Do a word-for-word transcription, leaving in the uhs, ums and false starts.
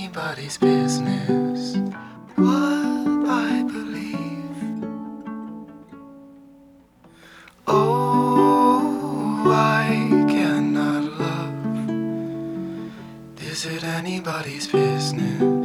anybody's business what I believe? Oh, I cannot love. Is it anybody's business?